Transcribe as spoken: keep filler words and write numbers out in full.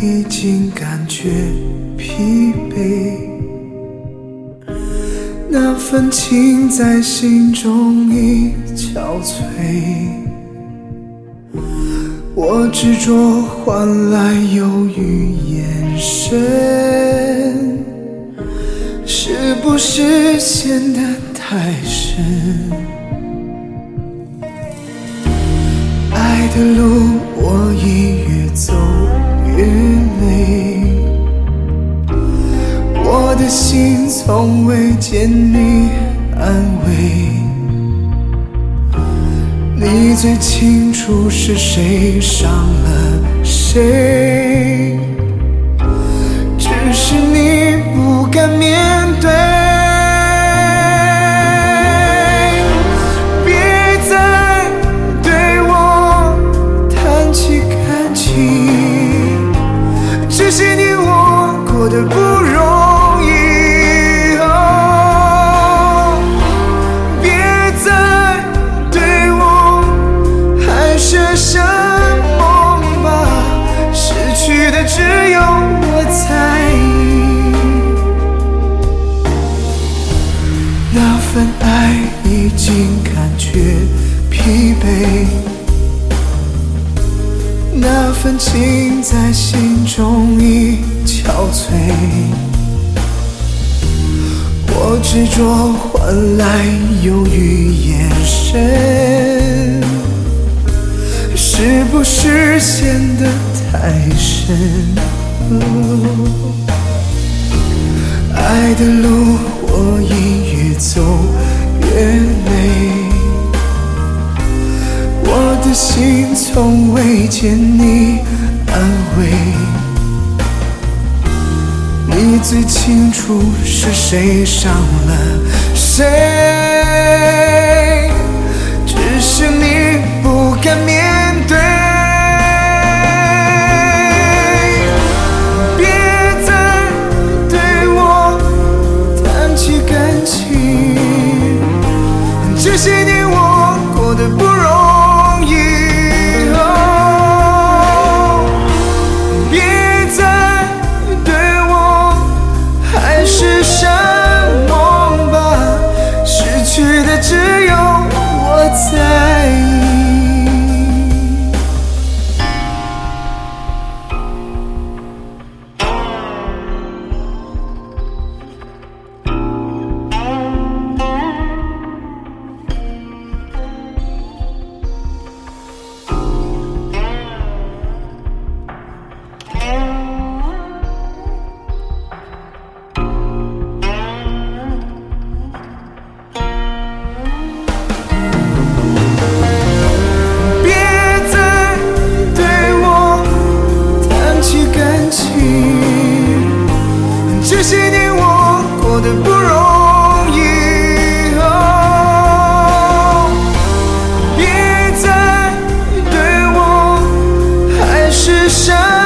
已经感觉疲惫，那份情在心中已憔悴，我执着换来犹豫眼神，是不是陷得太深？爱的路我已越走越累，我的心从未见你安慰，你最清楚是谁伤了谁，只是你不敢面对。别再对我谈起感情，这些年我过得不容易，哦，别再对我还设什么吧，失去的只有我在意。那份爱已经感觉疲惫，那份情在心中已憔悴，我执着换来犹豫眼神，是不是陷得太深？哦，爱的路我已越走越累，我的心从未见你安慰，你最清楚是谁伤了谁，只是你不敢面对。别再对我谈起感情，这些年我过得不容易，哦，别再对我还是什么吧，失去的只有我在意。这些年我过得不容易，哦，别再对我还是什么